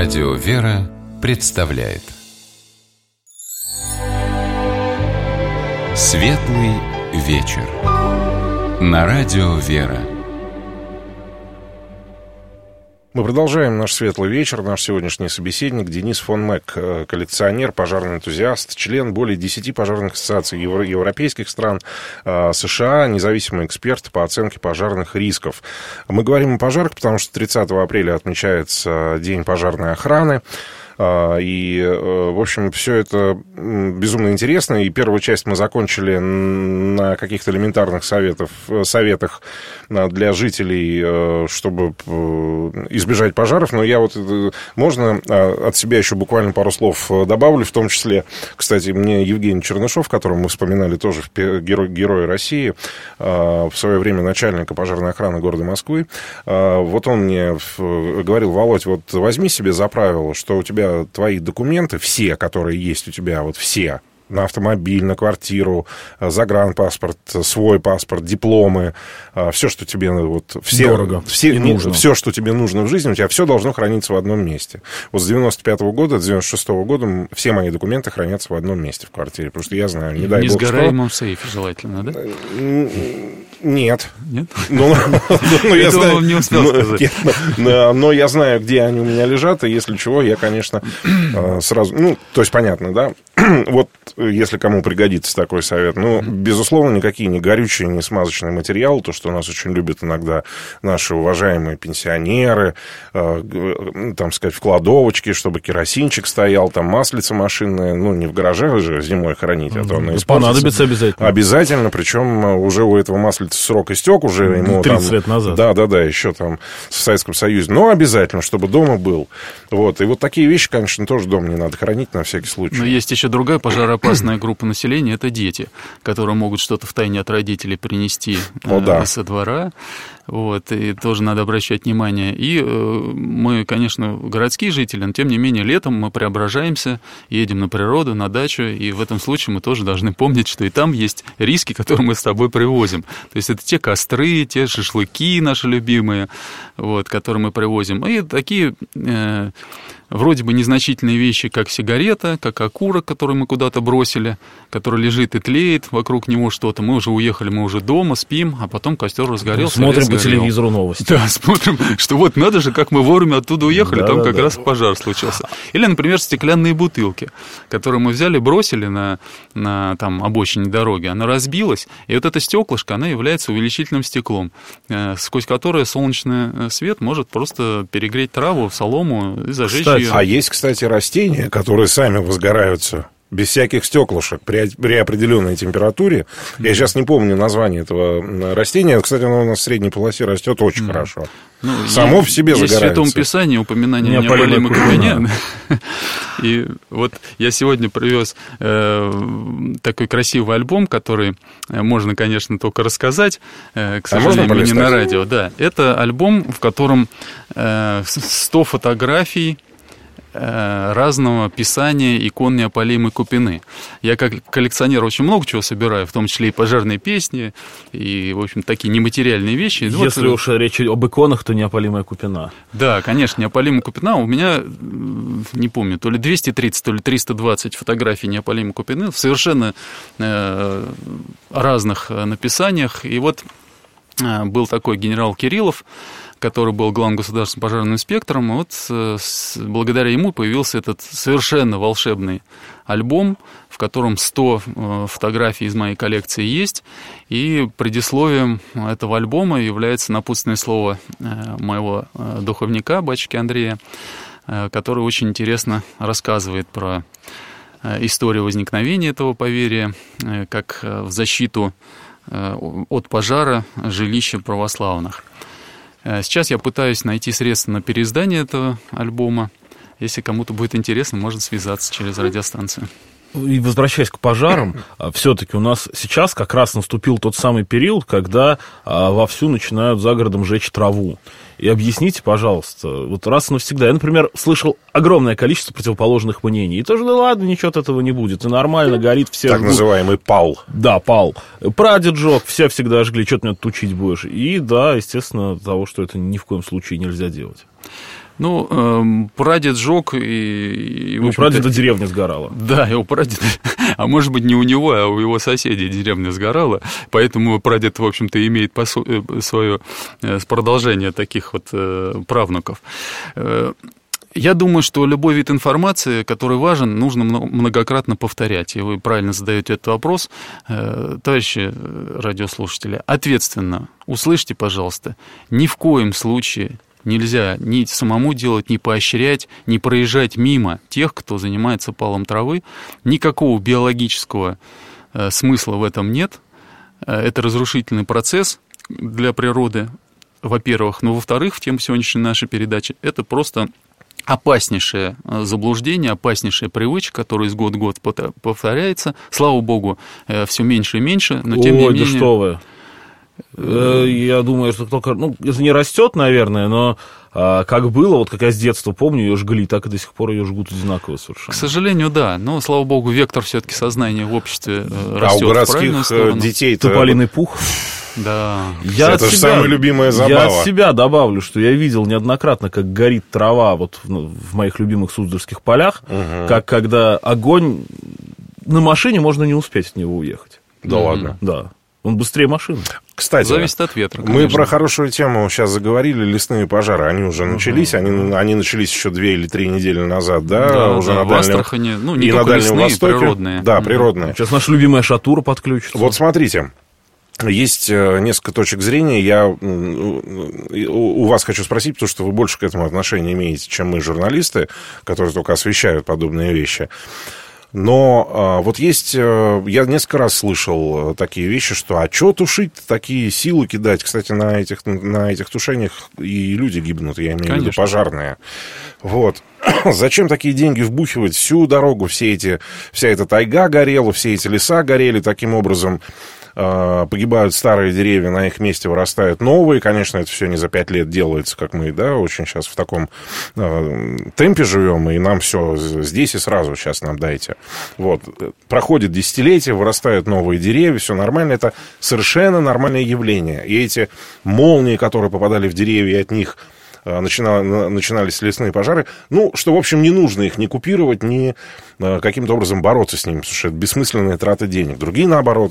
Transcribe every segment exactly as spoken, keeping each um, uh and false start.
Радио «Вера» представляет Светлый вечер на Радио «Вера». Мы продолжаем наш светлый вечер. Наш сегодняшний собеседник Денис фон Мек, коллекционер, пожарный энтузиаст, член более десяти пожарных ассоциаций евро- европейских стран, США, независимый эксперт по оценке пожарных рисков. Мы говорим о пожарах, потому что тридцатого апреля отмечается День пожарной охраны. И, в общем, все это безумно интересно. И первую часть мы закончили на каких-то элементарных советов, советах для жителей, чтобы избежать пожаров. Но я вот... Можно от себя еще буквально пару слов добавлю, в том числе, кстати, мне Евгений Чернышов, которого мы вспоминали тоже в Герой, Герой России, в свое время начальника пожарной охраны города Москвы, вот он мне говорил: Володь, вот возьми себе за правило, что у тебя твои документы, все, которые есть у тебя, вот все, на автомобиль, на квартиру, загранпаспорт, свой паспорт, дипломы, все, что тебе вот, все, дорого все, и нужно. Все, что тебе нужно в жизни, у тебя все должно храниться в одном месте. Вот с девяносто пятого года, с девяносто шестого года все мои документы хранятся в одном месте в квартире. Потому что я знаю, не дай бог что... В несгораемом сейфе желательно, да? Нет. Нет? Ну, я знаю, не успел сказать. Но я знаю, где они у меня лежат, и если чего, я, конечно, сразу... Ну, то есть, понятно, да? Вот, если кому пригодится такой совет. Ну, безусловно, никакие не горючие, не смазочные материалы, то, что у нас очень любят иногда наши уважаемые пенсионеры, там, сказать, в кладовочке, чтобы керосинчик стоял, там, маслица машинное, ну, не в гараже же зимой хранить, а то оно испортится. Понадобится обязательно. Обязательно, причем уже у этого маслица срок истек, уже ему тридцать там, лет назад. Да, да, да, еще там в Советском Союзе. Но обязательно, чтобы дома был. Вот. И вот такие вещи, конечно, тоже дома не надо хранить на всякий случай. Но есть еще другая пожароопасная группа населения, это дети, которые могут что-то втайне от родителей принести О, да. со двора. Вот, и тоже надо обращать внимание. И э, мы, конечно, городские жители, но тем не менее летом мы преображаемся, едем на природу, на дачу, и в этом случае мы тоже должны помнить, что и там есть риски, которые мы с собой привозим. То есть это те костры, те шашлыки наши любимые, вот, которые мы привозим. И такие... Э, вроде бы незначительные вещи, как сигарета, как окурок, который мы куда-то бросили, который лежит и тлеет, вокруг него что-то. Мы уже уехали, мы уже дома, спим, а потом костер разгорелся. Смотрим по телевизору новости. Да, смотрим, что вот надо же, как мы вовремя оттуда уехали, да, там да, как да. раз пожар случился. Или, например, стеклянные бутылки, которые мы взяли, бросили на, на там, обочине дороги, она разбилась, и вот это стеклышко, она является увеличительным стеклом, сквозь которое солнечный свет может просто перегреть траву, солому и зажечь ее. А есть, кстати, растения, которые сами возгораются без всяких стеклышек при, при определенной температуре. Я сейчас не помню название этого растения. Кстати, оно у нас в средней полосе растет очень mm. хорошо. Ну, само есть, в себе есть загорается. Есть в Святом Писании упоминание неопалимой купине. И вот я сегодня привез э, такой красивый альбом, который можно, конечно, только рассказать, э, к сожалению, а не на радио. Да, это альбом, в котором э, сто фотографий разного писания икон неопалимой купины. Я как коллекционер очень много чего собираю, в том числе и пожарные песни, и, в общем, такие нематериальные вещи. Если вот, уж речь об иконах, то неопалимая купина. Да, конечно, неопалимая купина. У меня, не помню, то ли двести тридцать, то ли триста двадцать фотографий неопалимой купины в совершенно э, разных написаниях. И вот э, был такой генерал Кириллов, который был главным государственным пожарным инспектором, и вот с, благодаря ему появился этот совершенно волшебный альбом, в котором сто фотографий из моей коллекции есть, и предисловием этого альбома является напутственное слово моего духовника, батюшки Андрея, который очень интересно рассказывает про историю возникновения этого поверья, как в защиту от пожара жилища православных. Сейчас я пытаюсь найти средства на переиздание этого альбома. Если кому-то будет интересно, можно связаться через радиостанцию. И возвращаясь к пожарам, все-таки у нас сейчас как раз наступил тот самый период, когда вовсю начинают за городом жечь траву. И объясните, пожалуйста, вот раз и навсегда. Я, например, слышал огромное количество противоположных мнений. И тоже, да ладно, ничего от этого не будет. И нормально, горит все. Так жгут. Называемый пал. Да, пал. Прадед жег, все всегда жгли, что ты меня тут учить будешь. И да, естественно, того, что это ни в коем случае нельзя делать. Ну, э, прадед жег, и... и у прадеда деревня сгорала. Да, его прадед, а может быть, не у него, а у его соседей деревня сгорала, поэтому прадед, в общем-то, имеет свое продолжение таких вот правнуков. Я думаю, что любой вид информации, который важен, нужно многократно повторять. И вы правильно задаете этот вопрос, товарищи радиослушатели. Ответственно услышьте, пожалуйста, ни в коем случае нельзя ни самому делать, ни поощрять, ни проезжать мимо тех, кто занимается палом травы. Никакого биологического смысла в этом нет. Это разрушительный процесс для природы, во-первых. Но, во-вторых, в тему сегодняшней нашей передачи, это просто опаснейшее заблуждение, опаснейшая привычка, которая из года в год повторяется. Слава богу, все меньше и меньше, но тем Ой, не менее... да что вы. Я думаю, что только, ну, это не растет, наверное, но а, как было, вот как я с детства помню, ее жгли, так и до сих пор ее жгут одинаково совершенно. К сожалению, да, но, слава богу, вектор все-таки сознания в обществе а растет у в правильную городских сторону. детей-то... Тополиный пух. Да. Я это же себя, самая любимая забава. Я от себя добавлю, что я видел неоднократно, как горит трава вот в, в моих любимых Суздальских полях, угу. как когда огонь... На машине можно не успеть от него уехать. Да угу. ладно? Да. Он быстрее машины. Кстати, зависит от ветра, конечно. Мы про хорошую тему сейчас заговорили, лесные пожары, они уже начались, uh-huh. они, они начались еще две или три недели назад, да, да уже да, на в Дальнем, Астрахани, ну, не и только на Дальнем лесные, Востоке, природные. Да, uh-huh. природные. Сейчас наша любимая шатура подключится. Вот смотрите. Есть несколько точек зрения. Я у вас хочу спросить, потому что вы больше к этому отношения имеете, чем мы, журналисты, которые только освещают подобные вещи. Но вот есть, я несколько раз слышал такие вещи, что а что тушить, такие силы кидать? Кстати, на этих, на этих тушениях и люди гибнут, я имею в виду пожарные. Вот. Зачем такие деньги вбухивать? Всю дорогу все эти, вся эта тайга горела, все эти леса горели, таким образом погибают старые деревья, на их месте вырастают новые. Конечно, это все не за пять лет делается, как мы, да, очень сейчас в таком э, темпе живем, и нам все здесь и сразу сейчас нам дайте. Вот. Проходит десятилетие, вырастают новые деревья, все нормально. Это совершенно нормальное явление. И эти молнии, которые попадали в деревья, и от них начинали, начинались лесные пожары, ну, что, в общем, не нужно их ни купировать, ни каким-то образом бороться с ними, потому что это бессмысленная трата денег. Другие, наоборот,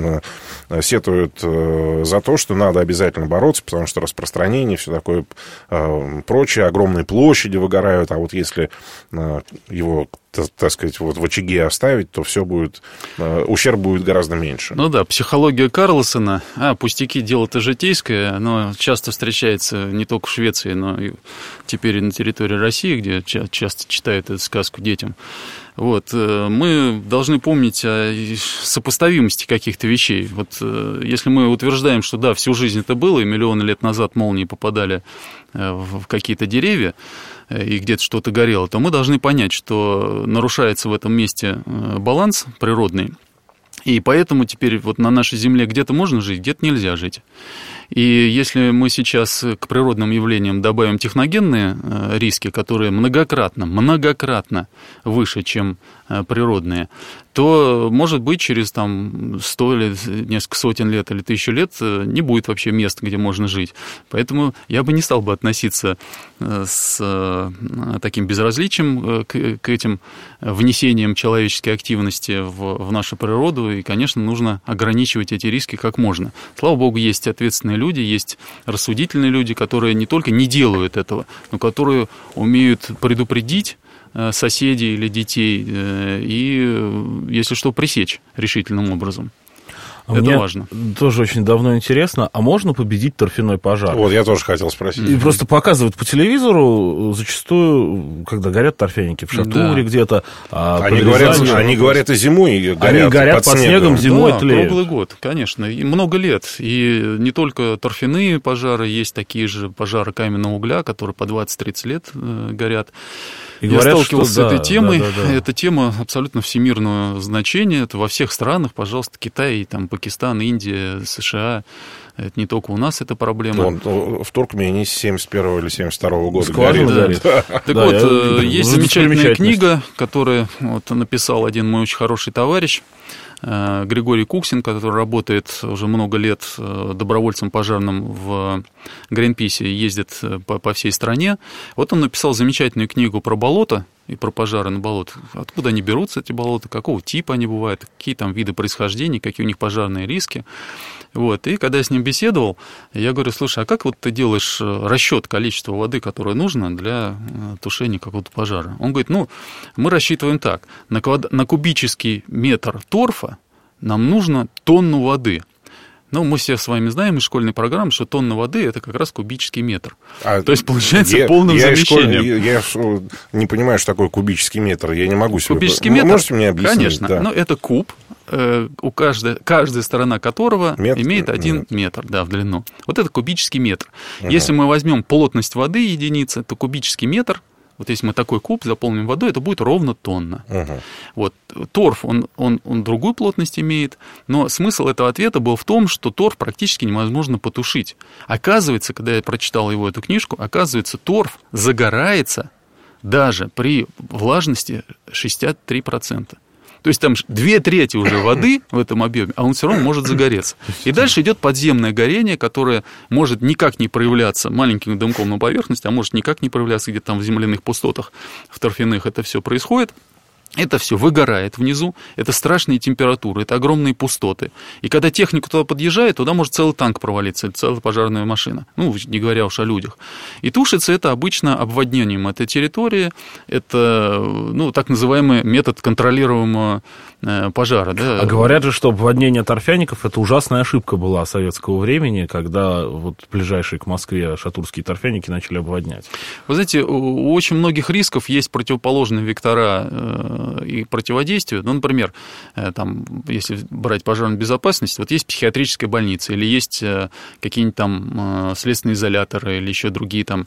сетуют за то, что надо обязательно бороться, потому что распространение, все такое прочее, огромные площади выгорают, а вот если его, так сказать, вот в очаге оставить, то все будет, ущерб будет гораздо меньше. Ну да, психология Карлсона, а, пустяки, дело-то житейское, оно часто встречается не только в Швеции, но и теперь и на территории России, где часто читают эту сказку детям. Вот, мы должны помнить о сопоставимости каких-то вещей. Вот, если мы утверждаем, что да, всю жизнь это было, и миллионы лет назад молнии попадали в какие-то деревья, и где-то что-то горело, то мы должны понять, что нарушается в этом месте баланс природный, и поэтому теперь вот на нашей земле где-то можно жить, где-то нельзя жить. И если мы сейчас к природным явлениям добавим техногенные риски, которые многократно, многократно выше, чем природные, то, может быть, через там, сто или несколько сотен лет или тысячу лет не будет вообще места, где можно жить. Поэтому я бы не стал бы относиться с таким безразличием к, к этим внесениям человеческой активности в, в нашу природу. И, конечно, нужно ограничивать эти риски как можно. Слава богу, есть ответственные люди, есть рассудительные люди, которые не только не делают этого, но которые умеют предупредить соседей или детей и, если что, пресечь решительным образом. А это мне важно. Тоже очень давно интересно, а можно победить торфяной пожар? Вот, я тоже хотел спросить. И просто показывают по телевизору, зачастую, когда горят торфяники в шатуре да. где-то. А они, говорят, они говорят и зимой, и горят, они горят под, под снегом, снегом зимой да, тлеют. Круглый год, конечно, и много лет. И не только торфяные пожары, есть такие же пожары каменного угля, которые по двадцать-тридцать лет э, горят. И я говорят, сталкивался что, с этой да, темой. Да, да, да. Эта тема абсолютно всемирного значения. Это во всех странах, пожалуйста, Китай, там, Пакистан, Индия, США. Это не только у нас эта проблема. Он, в Туркмении с семьдесят первого или семьдесят второго года горит. горит. Да. Так да, вот, я... есть замечательная книга, которую вот, написал один мой очень хороший товарищ, Григорий Куксин, который работает уже много лет добровольцем пожарным в Гринписе, ездит по, по всей стране. Вот он написал замечательную книгу про болото и про пожары на болотах. Откуда они берутся, эти болота, какого типа они бывают, какие там виды происхождения, какие у них пожарные риски. Вот. И когда я с ним беседовал, я говорю: слушай, а как вот ты делаешь расчет количества воды, которое нужно для тушения какого-то пожара? Он говорит: ну, мы рассчитываем так, на, квад... на кубический метр торфа нам нужно тонну воды. Ну, мы все с вами знаем из школьной программы, что тонна воды – это как раз кубический метр. А То есть, получается, я, полным я замещением. Школь, я, я не понимаю, что такое кубический метр. Я не могу себе... Кубический метр? Можете мне объяснить? Конечно. Да. Но это куб, э, у каждой, каждая сторона которого метр? имеет один Нет. метр да, в длину. Вот это кубический метр. Угу. Если мы возьмем плотность воды единицы, то кубический метр... Вот если мы такой куб заполним водой, это будет ровно тонна. Uh-huh. Вот. Торф, он, он, он другую плотность имеет, но смысл этого ответа был в том, что торф практически невозможно потушить. Оказывается, когда я прочитал его эту книжку, оказывается, торф загорается даже при влажности шестьдесят три процента. То есть там две трети уже воды в этом объеме, а он все равно может загореться. И дальше идет подземное горение, которое может никак не проявляться маленьким дымком на поверхности, а может никак не проявляться где-то там в земляных пустотах, в торфяных. Это все происходит. Это все выгорает внизу, это страшные температуры, это огромные пустоты. И когда техника туда подъезжает, туда может целый танк провалиться, или целая пожарная машина, ну, не говоря уж о людях. И тушится это обычно обводнением этой территории, это, ну, так называемый метод контролируемого пожара. Да. А говорят же, что обводнение торфяников – это ужасная ошибка была советского времени, когда вот ближайшие к Москве шатурские торфяники начали обводнять. Вы знаете, у очень многих рисков есть противоположные вектора и противодействию. Ну, например, там, если брать пожарную безопасность, вот есть психиатрическая больница, или есть какие-нибудь там следственные изоляторы, или еще другие там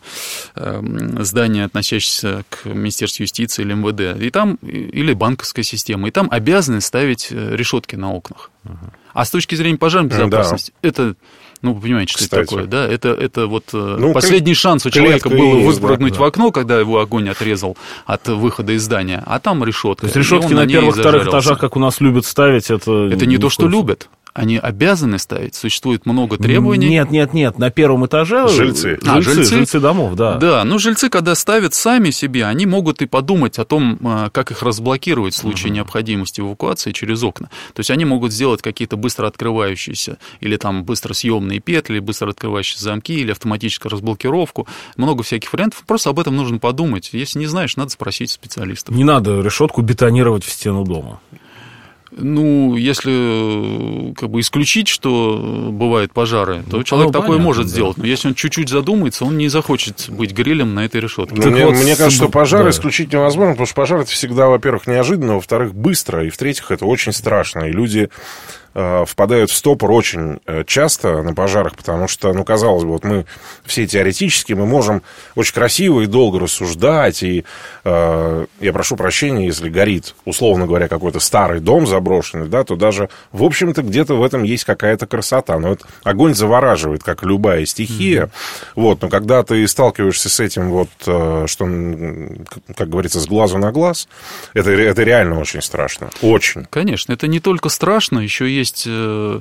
здания, относящиеся к Министерству юстиции или эм вэ дэ, и там, или банковская система, и там обязаны ставить решетки на окнах. Uh-huh. А с точки зрения пожарной безопасности, да. это... Ну, вы понимаете, что Кстати. это такое, да? Это, это вот ну, последний клет... шанс у человека было есть, выпрыгнуть да, в окно, когда его огонь отрезал от выхода из здания, а там решетка. То есть решетки на, на первых, вторых этажах, как у нас любят ставить, это... Это не то, что любят. Они обязаны ставить, существует много требований. Нет, нет, нет, на первом этаже жильцы. А, жильцы, жильцы, жильцы домов, да. Да, ну жильцы, когда ставят сами себе, они могут и подумать о том, как их разблокировать в случае uh-huh. необходимости эвакуации через окна. То есть они могут сделать какие-то быстро открывающиеся или там быстро съемные петли, быстро открывающиеся замки или автоматическую разблокировку. Много всяких вариантов. Просто об этом нужно подумать. Если не знаешь, надо спросить специалистов. Не надо решетку бетонировать в стену дома. Ну, если как бы исключить, что бывают пожары, то ну, человек ну, такое понятно, может да. сделать. Но если он чуть-чуть задумается, он не захочет быть грилем на этой решетке. Ну, мне, вот, мне кажется, что пожары да. исключить невозможно, потому что пожар это всегда, во-первых, неожиданно, во-вторых, быстро, и в-третьих, это очень страшно. И люди впадают в стопор очень часто на пожарах, потому что, ну, казалось бы, вот мы все теоретически, мы можем очень красиво и долго рассуждать, и э, я прошу прощения, если горит, условно говоря, какой-то старый дом заброшенный, да, то даже, в общем-то, где-то в этом есть какая-то красота. Но вот огонь завораживает, как любая стихия, mm-hmm. вот, но когда ты сталкиваешься с этим, вот, что, как говорится, с глазу на глаз, это, это реально очень страшно, очень. Конечно, это не только страшно, еще есть Есть э,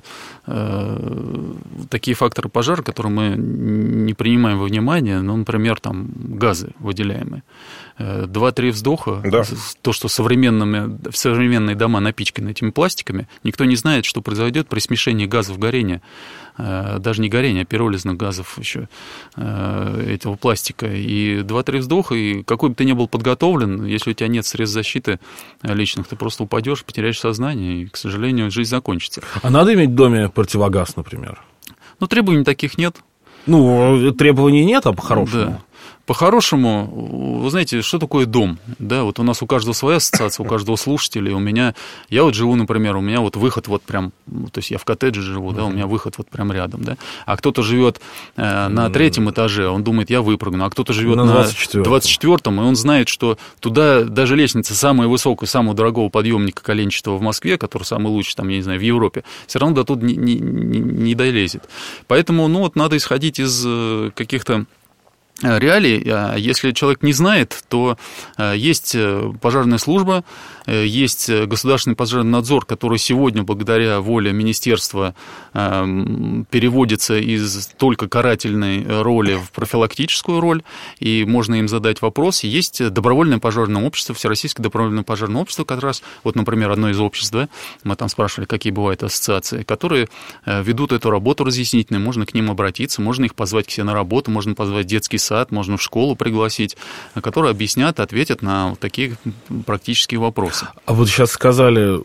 э, такие факторы пожара, которые мы не принимаем во внимание, ну, например, там, газы выделяемые. Два-три вздоха, да. то, что современными, современные дома напичканы этими пластиками, никто не знает, что произойдет при смешении газов горения, даже не горения, а пиролизных газов еще этого пластика. И два-три вздоха, и какой бы ты ни был подготовлен, если у тебя нет средств защиты личных, ты просто упадешь, потеряешь сознание, и, к сожалению, жизнь закончится. А надо иметь в доме противогаз, например? Ну, требований таких нет. Ну, требований нет, а по-хорошему? Да. По-хорошему, вы знаете, что такое дом? Да, вот у нас у каждого своя ассоциация, у каждого слушателя. У меня, я вот живу, например, у меня вот выход вот прям, то есть я в коттедже живу, да, у меня выход вот прям рядом, да. А кто-то живет э, на третьем этаже, он думает, я выпрыгну, а кто-то живет на двадцать четвёртом, и он знает, что туда даже лестница самая высокая, самого дорогого подъемника коленчатого в Москве, который самый лучший, там, я не знаю, в Европе, все равно до туда не, не, не долезет. Поэтому, ну вот, надо исходить из каких-то реалии. Если человек не знает, то есть пожарная служба, есть государственный пожарный надзор, который сегодня, благодаря воле министерства, переводится из только карательной роли в профилактическую роль, и можно им задать вопрос. Есть добровольное пожарное общество, Всероссийское добровольное пожарное общество, как раз, вот, например, одно из обществ, да, мы там спрашивали, какие бывают ассоциации, которые ведут эту работу разъяснительную, можно к ним обратиться, можно их позвать к себе на работу, можно позвать детский сад, можно в школу пригласить, которые объяснят, ответят на вот такие практические вопросы. А вот сейчас сказали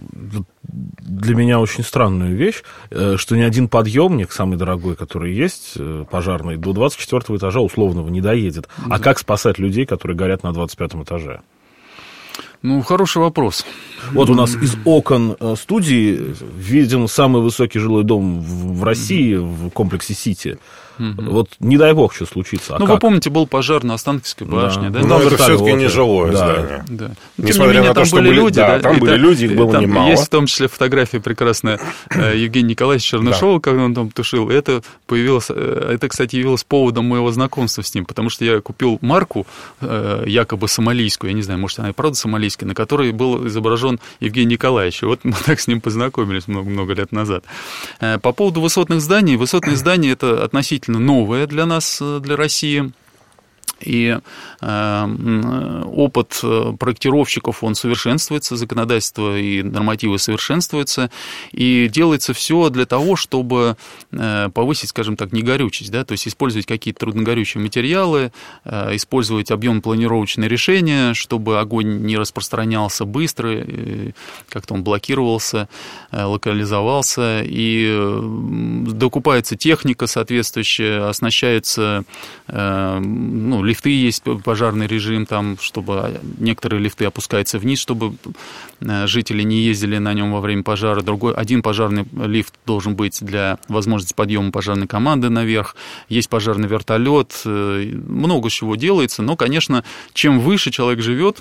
для меня очень странную вещь, что ни один подъемник, самый дорогой, который есть, пожарный, до двадцать четвёртого этажа условного не доедет. Да. А как спасать людей, которые горят на двадцать пятом этаже? Ну, хороший вопрос. Вот у нас из окон студии виден самый высокий жилой дом в России, в комплексе «Сити». Угу. Вот не дай бог, что случится. А ну, как? вы помните, был пожар на Останкинской башне, да? да? Но это все-таки не жилое да. здание. Да. Несмотря не менее, на то, что были люди, да, да, там были там, люди, их было там немало. Есть в том числе фотография прекрасная Евгения Николаевича Чернышова, да. когда он там тушил. Это появилось, это, кстати, явилось поводом моего знакомства с ним, потому что я купил марку, якобы сомалийскую, я не знаю, может, она и правда сомалийская, на которой был изображен Евгений Николаевич. И вот мы так с ним познакомились много-много лет назад. По поводу высотных зданий. Высотные здания – это относительно новое для нас, для России. И э, опыт проектировщиков, он совершенствуется, законодательство и нормативы совершенствуются, и делается все для того, чтобы э, повысить, скажем так, негорючесть, да, то есть использовать какие-то трудногорючие материалы, э, использовать объемно-планировочные решения, чтобы огонь не распространялся быстро, э, как-то он блокировался, э, локализовался, и э, докупается техника соответствующая, оснащается, э, ну, лифты есть, пожарный режим, там, чтобы некоторые лифты опускаются вниз, чтобы жители не ездили на нем во время пожара. Другой, один пожарный лифт должен быть для возможности подъема пожарной команды наверх. Есть пожарный вертолет, много чего делается. Но, конечно, чем выше человек живет,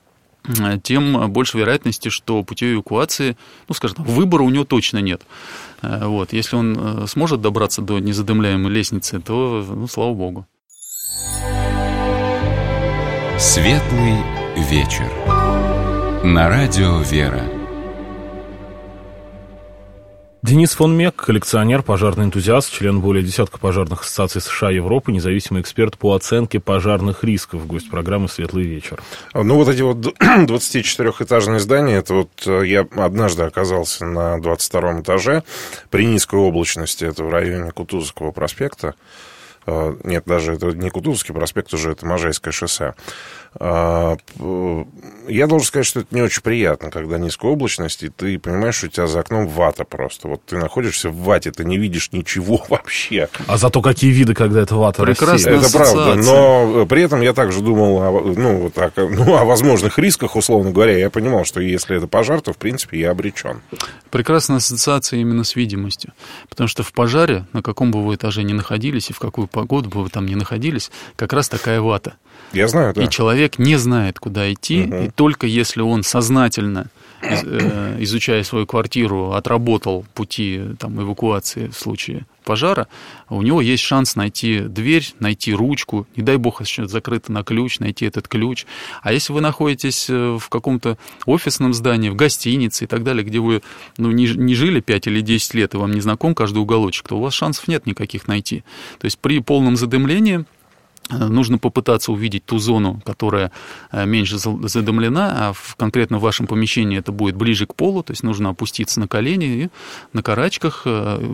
тем больше вероятности, что путей эвакуации, ну, скажем так, выбора у него точно нет. Вот. Если он сможет добраться до незадымляемой лестницы, то, ну, слава богу. Светлый вечер. На радио «Вера». Денис фон Мек, коллекционер, пожарный энтузиаст, член более десятка пожарных ассоциаций США и Европы, независимый эксперт по оценке пожарных рисков, гость программы «Светлый вечер». Ну, вот эти вот двадцатичетырёхэтажные здания, это вот я однажды оказался на двадцать втором этаже при низкой облачности, это в районе Кутузовского проспекта. Нет, даже это не Кутузовский проспект, уже это Можайское шоссе. Я должен сказать, что это не очень приятно, когда низкая облачность, и ты понимаешь, что у тебя за окном вата просто. Вот ты находишься в вате, ты не видишь ничего вообще. А зато какие виды, когда это вата рассеяна. Это правда, но при этом я также думал о, ну, вот так, ну, о возможных рисках, условно говоря. Я понимал, что если это пожар, то, в принципе, я обречен. Прекрасная ассоциация именно с видимостью. Потому что в пожаре, на каком бы вы этаже ни находились, и в какую погоду бы вы там ни находились, как раз такая вата. Я знаю, да. И человек не знает, куда идти, угу. и только если он сознательно, изучая свою квартиру, отработал пути там, эвакуации в случае пожара, у него есть шанс найти дверь, найти ручку, не дай бог, еще закрыто на ключ, найти этот ключ. А если вы находитесь в каком-то офисном здании, в гостинице и так далее, где вы ну, не, не жили пять или десять лет, и вам не знаком каждый уголочек, то у вас шансов нет никаких найти. То есть при полном задымлении нужно попытаться увидеть ту зону, которая меньше задымлена, а в, конкретно в вашем помещении это будет ближе к полу, то есть нужно опуститься на колени и на карачках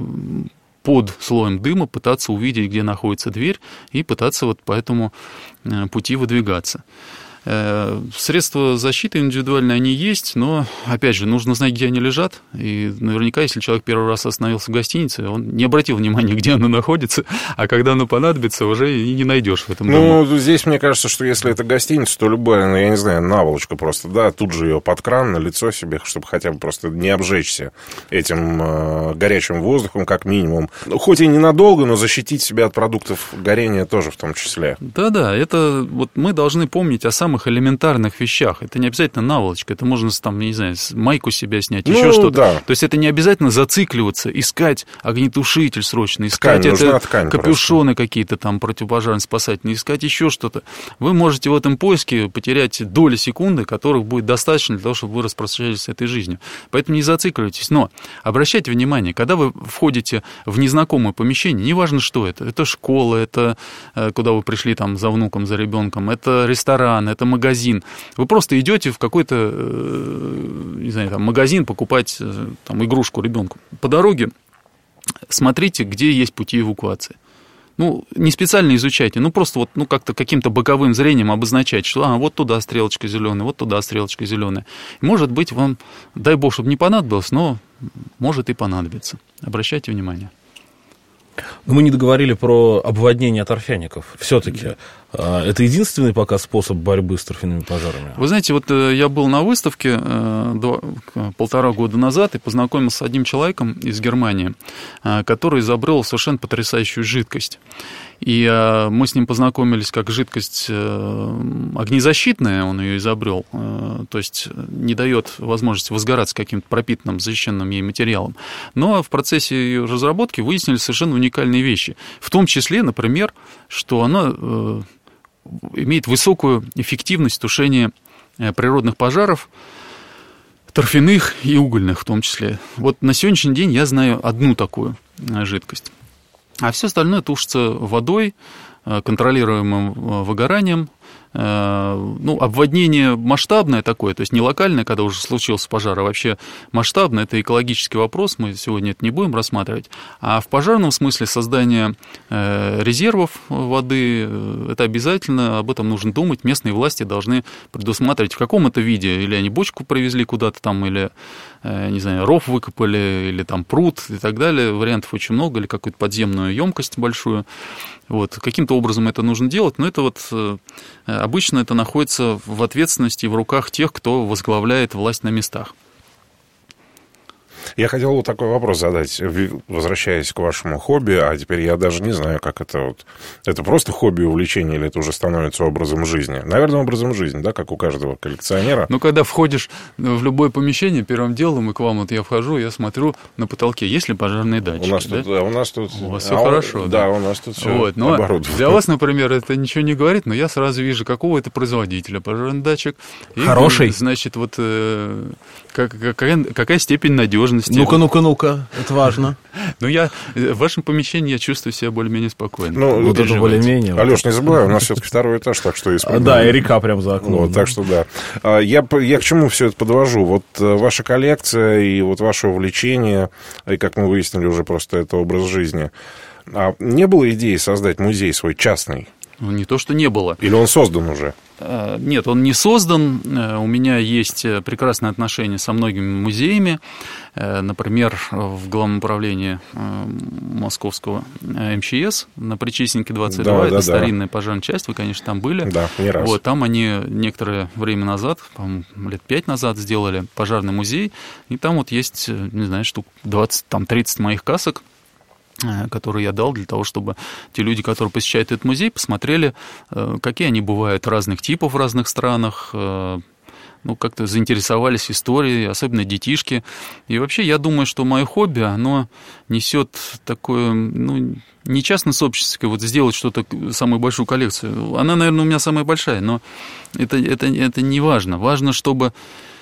под слоем дыма пытаться увидеть, где находится дверь, и пытаться вот по этому пути выдвигаться. Средства защиты индивидуальные, они есть, но, опять же, нужно знать, где они лежат. И наверняка, если человек первый раз остановился в гостинице, он не обратил внимания, где она находится, а когда она понадобится, уже и не найдешь в этом дому. Ну, здесь, мне кажется, что если это гостиница, то любая, ну, я не знаю, наволочка просто, да, тут же ее под кран, на лицо себе, чтобы хотя бы просто не обжечься этим э, горячим воздухом, как минимум. Ну, хоть и ненадолго, но защитить себя от продуктов горения тоже в том числе. Да-да, это вот мы должны помнить о самом самых элементарных вещах. Это не обязательно наволочка, это можно, там, не знаю, майку себя снять, ну, еще что-то. Да. То есть это не обязательно зацикливаться, искать огнетушитель срочно, искать ткань, это ткань капюшоны просто. Какие-то там противопожарно-спасательные, искать еще что-то. Вы можете в этом поиске потерять доли секунды, которых будет достаточно для того, чтобы вы распрощались с этой жизнью. Поэтому не зацикливайтесь. Но обращайте внимание, когда вы входите в незнакомое помещение, неважно, что это, это школа, это куда вы пришли там за внуком, за ребенком, это ресторан, это магазин. Вы просто идете в какой-то, не знаю, там, магазин покупать там, игрушку ребенку. По дороге смотрите, где есть пути эвакуации. Ну, не специально изучайте, ну, просто вот, ну, как-то каким-то боковым зрением обозначать, что, а, вот туда стрелочка зеленая, вот туда стрелочка зеленая. Может быть, вам, дай бог, чтобы не понадобилось, но может и понадобится. Обращайте внимание. Но мы не договорили про обводнение торфяников. Все-таки это единственный пока способ борьбы с торфяными пожарами? Вы знаете, вот я был на выставке два, полтора года назад и познакомился с одним человеком из Германии, который изобрел совершенно потрясающую жидкость. И мы с ним познакомились как жидкость огнезащитная, он ее изобрел, то есть не дает возможности возгораться каким-то пропитанным, защищенным ей материалом. Но в процессе ее разработки выяснили совершенно уникальные вещи. В том числе, например, что она имеет высокую эффективность тушения природных пожаров, торфяных и угольных в том числе. Вот на сегодняшний день я знаю одну такую жидкость. А все остальное тушится водой, контролируемым выгоранием. Ну, обводнение масштабное такое, то есть не локальное, когда уже случился пожар, а вообще масштабное, это экологический вопрос, мы сегодня это не будем рассматривать. А в пожарном смысле создание резервов воды, это обязательно, об этом нужно думать, местные власти должны предусматривать, в каком это виде, или они бочку привезли куда-то там, или, не знаю, ров выкопали, или там пруд и так далее, вариантов очень много, или какую-то подземную емкость большую. Вот, каким-то образом это нужно делать, но это вот обычно это находится в ответственности и в руках тех, кто возглавляет власть на местах. Я хотел вот такой вопрос задать, возвращаясь к вашему хобби, а теперь я даже не знаю, как это вот... Это просто хобби, увлечение, или это уже становится образом жизни? Наверное, образом жизни, да, как у каждого коллекционера. Ну, когда входишь в любое помещение, первым делом, и к вам вот я вхожу, я смотрю на потолке, есть ли пожарные датчики. У нас да? тут... У, нас тут у вас все а, хорошо. Да, да, у нас тут все вот, но оборудовано. Для вас, например, это ничего не говорит, но я сразу вижу, какого это производителя пожарный датчик. И, хороший. Значит, вот э, как, какая, какая степень надежности. Ну-ка, ну-ка, ну-ка. Это важно. Ну, я в вашем помещении я чувствую себя более-менее спокойно. Ну, вот это более-менее. Алёш, не забывай, у нас все-таки второй этаж, так что... А, да, и река прям за окном. Вот, так что да. Я, я к чему все это подвожу? Вот ваша коллекция и вот ваше увлечение, и, как мы выяснили, уже просто это образ жизни. А не было идеи создать музей свой частный? Ну, не то, что не было. Или он создан уже? Нет, он не создан. У меня есть прекрасные отношения со многими музеями. Например, в главном управлении московского эм че эс на Причистенке двадцать два. Да, это да, старинная да. пожарная часть, вы, конечно, там были. Да, не раз. Вот, там они некоторое время назад, по-моему, лет пять назад сделали пожарный музей. И там вот есть, не знаю, штук двадцать, там тридцать моих касок, которые я дал для того, чтобы те люди, которые посещают этот музей, посмотрели, какие они бывают разных типов в разных странах, ну, как-то заинтересовались историей, особенно детишки. И вообще, я думаю, что мое хобби, оно несет такое, ну, не частно-сообщественное, вот сделать что-то, самую большую коллекцию. Она, наверное, у меня самая большая, но это, это, это не важно. Важно, чтобы...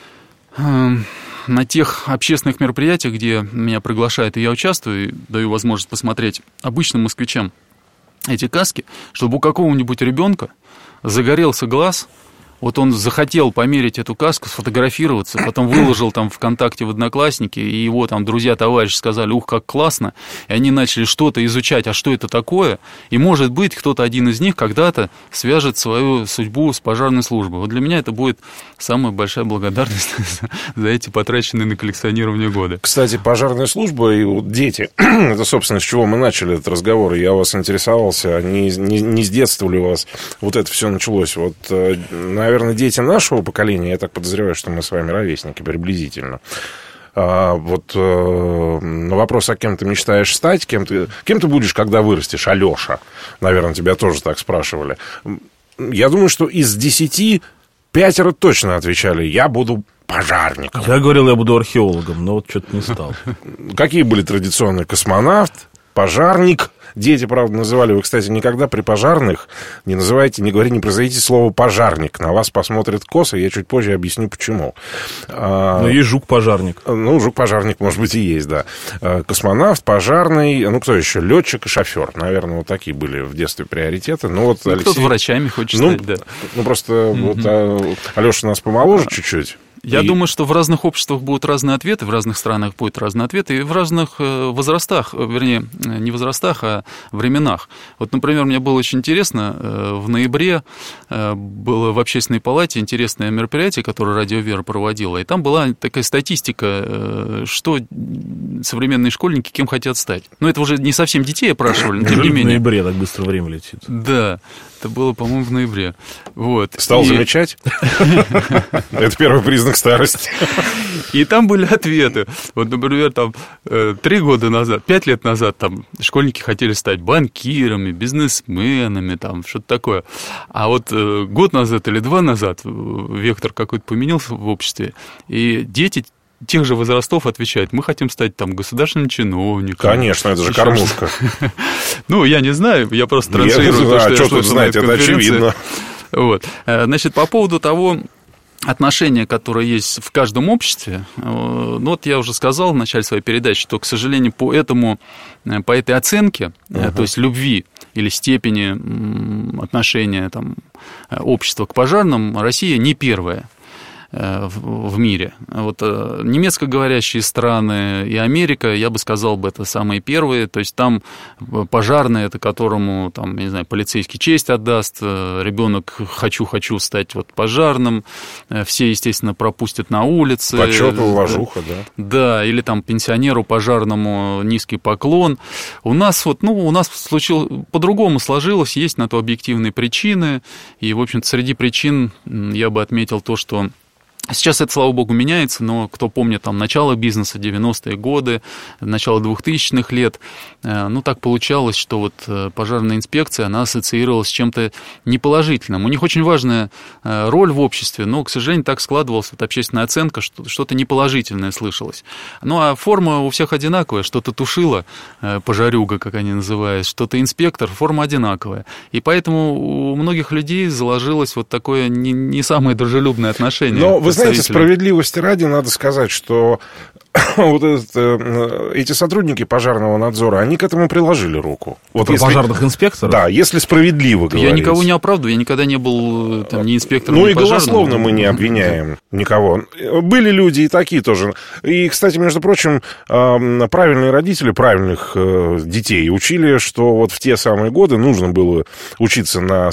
на тех общественных мероприятиях, где меня приглашают, и я участвую, и даю возможность посмотреть обычным москвичам эти каски, чтобы у какого-нибудь ребенка загорелся глаз, вот он захотел померить эту каску, сфотографироваться, потом выложил там ВКонтакте в Одноклассники, и его там друзья-товарищи сказали, ух, как классно, и они начали что-то изучать, а что это такое, и, может быть, кто-то один из них когда-то свяжет свою судьбу с пожарной службой. Вот для меня это будет самая большая благодарность за эти потраченные на коллекционирование годы. Кстати, пожарная служба и вот дети, это, собственно, с чего мы начали этот разговор, и я у вас интересовался, не, не, не с детства ли у вас вот это все началось, вот, наверное, дети нашего поколения, я так подозреваю, что мы с вами ровесники приблизительно. А, вот э, на вопрос, а кем ты мечтаешь стать, кем ты, кем ты будешь, когда вырастешь, Алёша? Наверное, тебя тоже так спрашивали. Я думаю, что из десяти Пятеро точно отвечали: я буду пожарником. Я говорил, я буду археологом, но вот что-то не стал. Какие были традиционные? Космонавт, пожарник. Дети, правда, называли. Вы, кстати, никогда при пожарных не называйте, не говорите, не произносите слово «пожарник». На вас посмотрят косо, я чуть позже объясню, почему. Ну, есть жук-пожарник. Ну, жук-пожарник, может быть, и есть, да. Космонавт, пожарный, ну, кто еще? Летчик и шофер. Наверное, вот такие были в детстве приоритеты. Ну, вот ну, Алексей... Кто-то врачами хочет ну, стать, да. Ну, просто mm-hmm. вот, а, Алеша у нас помоложе чуть-чуть. Я и... думаю, что в разных обществах будут разные ответы, в разных странах будут разные ответы, и в разных возрастах, вернее, не возрастах, а временах. Вот, например, мне было очень интересно, в ноябре было в Общественной палате интересное мероприятие, которое Радио Вера проводила, и там была такая статистика, что современные школьники кем хотят стать. Но это уже не совсем детей опрашивали, но тем не менее. В ноябре так быстро время летит. Да, это было, по-моему, в ноябре. Вот. Стал и... замечать? Это первый признак старости. И там были ответы. Вот, например, там три года назад, пять лет назад там школьники хотели стать банкирами, бизнесменами, там что-то такое. А вот год назад или два назад вектор какой-то поменялся в обществе, и дети тех же возрастов отвечают: мы хотим стать там государственным чиновником. Конечно, это же кормушка. Ну, я не знаю, я просто транслирую то, что я слышал на этой конференции. Это очевидно. Вот. Значит, по поводу того отношения, которое есть в каждом обществе, ну, вот я уже сказал в начале своей передачи, что, к сожалению, по этому, по этой оценке, uh-huh. то есть любви или степени отношения там, общества к пожарным, Россия не первая в мире. Вот немецкоговорящие страны и Америка, я бы сказал, бы, это самые первые. То есть там пожарные, это которому, там, не знаю, полицейский честь отдаст, ребенок хочу-хочу стать вот пожарным, все, естественно, пропустят на улице. Почет, уважуха, да. Да, или там пенсионеру пожарному низкий поклон. У нас вот, ну, у нас случилось, по-другому сложилось, есть на то объективные причины, и, в общем-то, среди причин я бы отметил то, что сейчас это, слава богу, меняется, но кто помнит там начало бизнеса, девяностые годы, начало двухтысячных лет, ну, так получалось, что вот пожарная инспекция, она ассоциировалась с чем-то неположительным. У них очень важная роль в обществе, но, к сожалению, так складывалась вот общественная оценка, что что-то неположительное слышалось. Ну, а форма у всех одинаковая, что-то тушила, пожарюга, как они называют, что-то инспектор, форма одинаковая. И поэтому у многих людей заложилось вот такое не, не самое дружелюбное отношение. Но вы знаете, справедливости ради надо сказать, что вот этот, эти сотрудники пожарного надзора, они к этому приложили руку. Вот если, пожарных инспекторов? Да, если справедливо говорить. Я никого не оправдываю, я никогда не был там, ни инспектором, ну, ни и пожарным. голословно мы не обвиняем никого. Были люди и такие тоже. И, кстати, между прочим, правильные родители правильных детей учили, что вот в те самые годы нужно было учиться на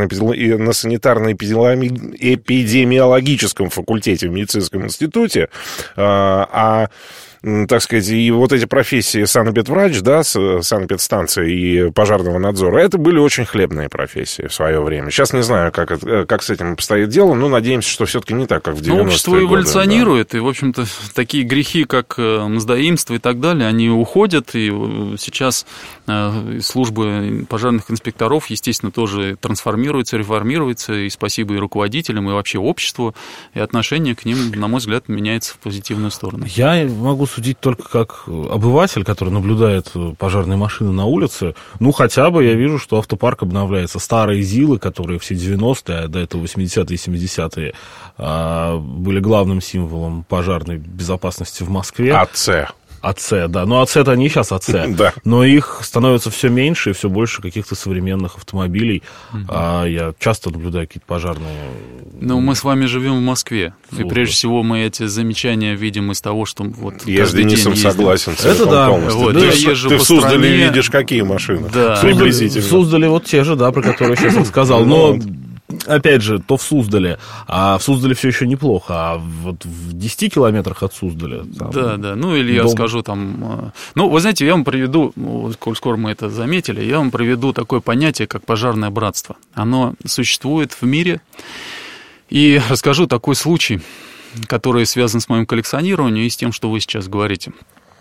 санитарно-эпидемиологическом факультете в медицинском институте, а так сказать, и вот эти профессии санэпидврач, да, санэпидстанция и пожарного надзора, это были очень хлебные профессии в свое время. Сейчас не знаю, как, это, как с этим обстоит дело, но надеемся, что все-таки не так, как в девяностые годы. Общество эволюционирует, да. И, в общем-то, такие грехи, как мздоимство и так далее, они уходят, и сейчас службы пожарных инспекторов, естественно, тоже трансформируются, реформируются, и спасибо и руководителям, и вообще обществу, и отношение к ним, на мой взгляд, меняется в позитивную сторону. Я могу судить только как обыватель, который наблюдает пожарные машины на улице. Ну, хотя бы я вижу, что автопарк обновляется. Старые ЗИЛы, которые все девяностые, а до этого восьмидесятые и семидесятые были главным символом пожарной безопасности в Москве. АЦ. АЦ, да. Но АЦ-то они сейчас АЦ. Да. Но их становится все меньше и все больше каких-то современных автомобилей. Угу. А я часто наблюдаю какие-то пожарные... Ну, мы с вами живем в Москве. Службы. И прежде всего мы эти замечания видим из того, что вот я с Денисом согласен. Это да. Вот, ты я езжу ты по в Суздале стране. видишь, какие машины. Да. Приблизительно. В Суздале вот те же, да, про которые я сейчас рассказал. Но... Опять же, то в Суздале, а в Суздале все еще неплохо, а вот в десяти километрах от Суздаля... Там, да, да, ну или дом... я скажу там... Ну, вы знаете, я вам приведу, коль скоро мы это заметили, я вам приведу такое понятие, как пожарное братство. Оно существует в мире, и расскажу такой случай, который связан с моим коллекционированием и с тем, что вы сейчас говорите.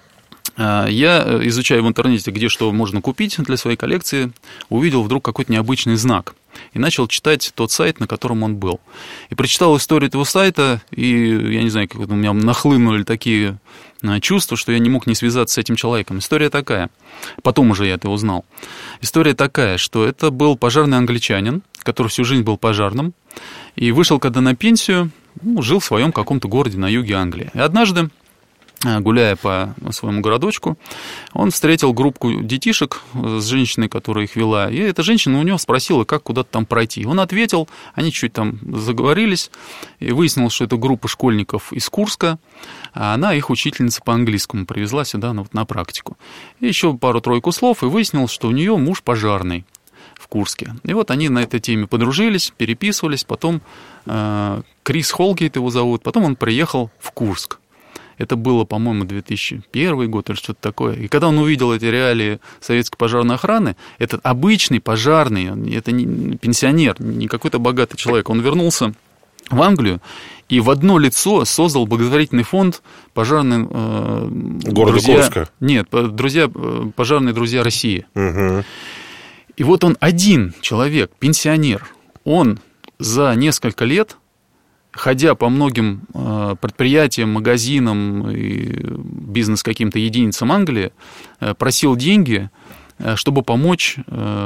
я, изучая в интернете, где что можно купить для своей коллекции, увидел вдруг какой-то необычный знак. И начал читать тот сайт, на котором он был. И прочитал историю этого сайта, и, я не знаю, как у меня нахлынули такие чувства, что я не мог не связаться с этим человеком. История такая. Потом уже я это узнал. История такая, что это был пожарный англичанин, который всю жизнь был пожарным, и вышел когда на пенсию, ну, жил в своем каком-то городе на юге Англии. И однажды, гуляя по своему городочку, он встретил группку детишек с женщиной, которая их вела, и эта женщина у него спросила, как куда-то там пройти. Он ответил, они чуть там заговорились, и выяснилось, что это группа школьников из Курска, а она их учительница по английскому привезла сюда ну, вот, на практику. И еще пару-тройку слов, и выяснилось, что у нее муж пожарный в Курске. И вот они на этой теме подружились, переписывались, потом э, Крис Холгейт его зовут, потом он приехал в Курск. Это было, по-моему, две тысячи первый год или что-то такое. И когда он увидел эти реалии советской пожарной охраны, этот обычный пожарный, это не пенсионер, не какой-то богатый человек, он вернулся в Англию и в одно лицо создал благотворительный фонд пожарные э, города друзья... Курска. Нет, друзья, пожарные друзья России. Угу. И вот он один человек, пенсионер, он за несколько лет, ходя по многим предприятиям, магазинам и бизнес каким-то единицам Англии, просил деньги, чтобы помочь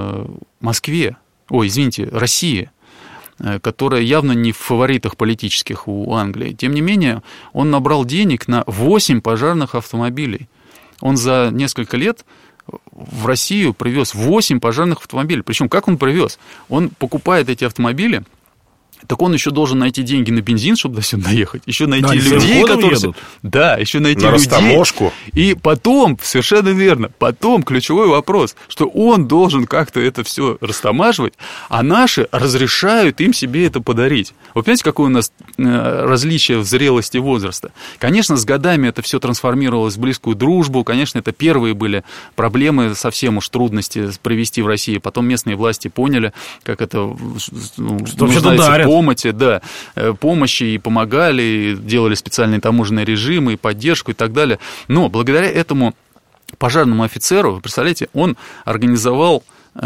Москве, ой, извините, России, которая явно не в фаворитах политических у Англии. Тем не менее, он набрал денег на восемь пожарных автомобилей. Он за несколько лет в Россию привез восемь пожарных автомобилей. Причем как он привез? Он покупает эти автомобили, так он еще должен найти деньги на бензин, чтобы до сюда доехать. Еще найти да, людей, которые... Едут. Да, еще найти на людей. растаможку. И потом, совершенно верно, потом ключевой вопрос, что он должен как-то это все растамаживать, а наши разрешают им себе это подарить. Вы понимаете, какое у нас различие в зрелости возраста? Конечно, с годами это все трансформировалось в близкую дружбу. Конечно, это первые были проблемы, совсем уж трудности привести в Россию. Потом местные власти поняли, как это ну, нуждается помощи, да, помощи и помогали, и делали специальные таможенные режимы, и поддержку, и так далее. Но благодаря этому пожарному офицеру, вы представляете, он организовал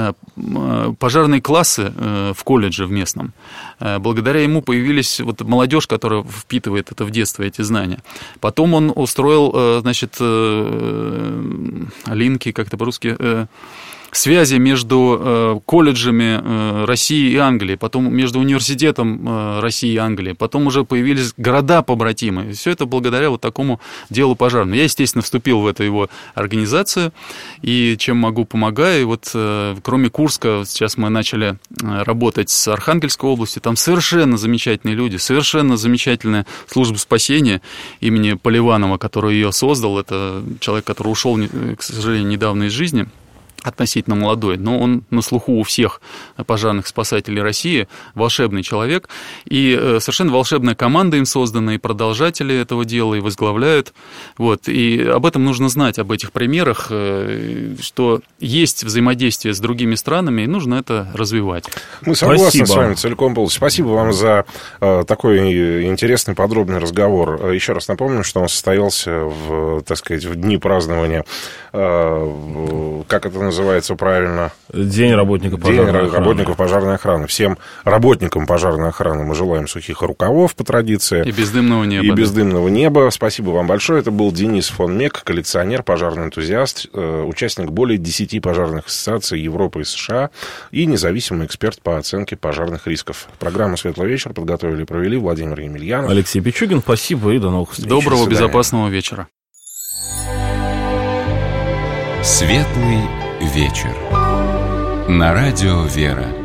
пожарные классы в колледже в местном. Благодаря ему появились вот молодежь, которая впитывает это в детство, эти знания. Потом он устроил, значит, линки, как-то по-русски... связи между колледжами России и Англии, потом между университетом России и Англии, потом уже появились города-побратимы. Все это благодаря вот такому делу пожарному. Я, естественно, вступил в эту его организацию, и чем могу, помогаю. И вот кроме Курска, сейчас мы начали работать с Архангельской областью, там совершенно замечательные люди, совершенно замечательная служба спасения имени Поливанова, который ее создал. Это человек, который ушел, к сожалению, недавно из жизни, относительно молодой, но он на слуху у всех пожарных спасателей России, волшебный человек, и совершенно волшебная команда им создана, и продолжатели этого дела, и возглавляют. Вот. И об этом нужно знать, об этих примерах, что есть взаимодействие с другими странами, и нужно это развивать. Мы согласны Спасибо. с вами целиком полностью. Спасибо вам за такой интересный, подробный разговор. Еще раз напомню, что он состоялся в, так сказать, в дни празднования, как это называется правильно? День работника пожарной День охраны. работников пожарной охраны. Всем работникам пожарной охраны мы желаем сухих рукавов по традиции. И бездымного неба. И да. бездымного неба. Спасибо вам большое. Это был Денис фон Мек, коллекционер, пожарный энтузиаст, участник более десяти пожарных ассоциаций Европы и США и независимый эксперт по оценке пожарных рисков. Программу «Светлый вечер» подготовили и провели Владимир Емельянов. Алексей Пичугин, спасибо и до новых встреч. Доброго, безопасного вечера. Светлый вечер. На радио «Вера».